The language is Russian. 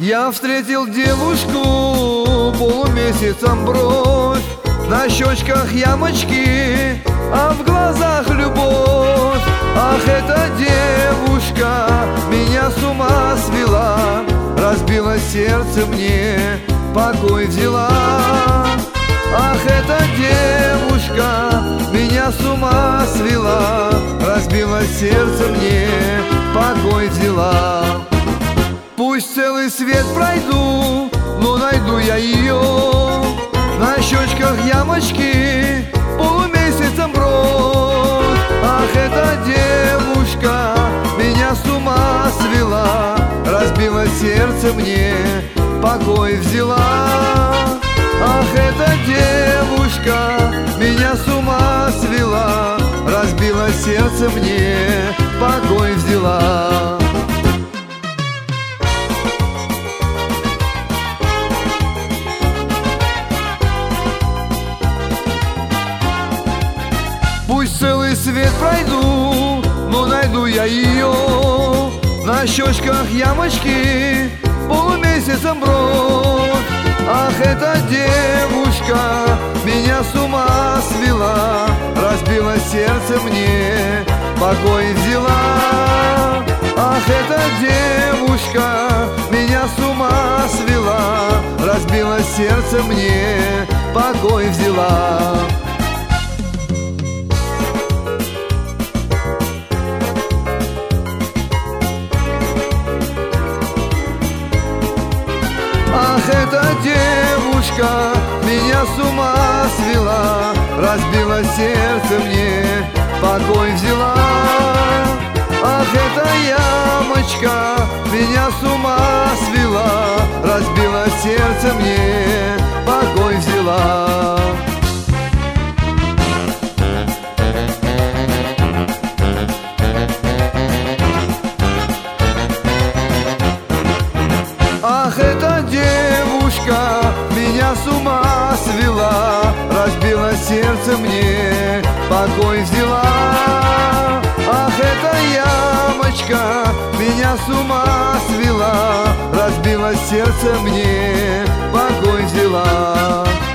Я встретил девушку, полумесяцем бровь, на щечках ямочки, а в глазах любовь. Ах, эта девушка меня с ума свела, разбила сердце мне, покой взяла. Ах, эта девушка меня с ума свела, разбила сердце мне, покой взяла. Пусть целый свет пройду, но найду я ее. На щечках ямочки, полумесяцем бровь. Ах, эта девушка меня с ума свела, разбила сердце мне, покой взяла. Ах, эта девушка меня с ума свела, разбила сердце мне, покой взяла. Пусть целый свет пройду, но найду я ее. На щечках ямочки, полумесяцем бровь. Ах, эта девушка меня с ума свела, разбила сердце мне, покой взяла. Ах, эта девушка меня с ума свела, разбила сердце мне, покой взяла. Ах, эта девушка меня с ума свела, разбила сердце мне, покой взяла. Ах, эта ямочка меня с ума свела, разбила сердце мне, покой взяла. Ах, эта девушка меня с ума свела, разбила сердце мне, покой взяла. Ах, эта ямочка меня с ума свела, разбила сердце мне, покой взяла.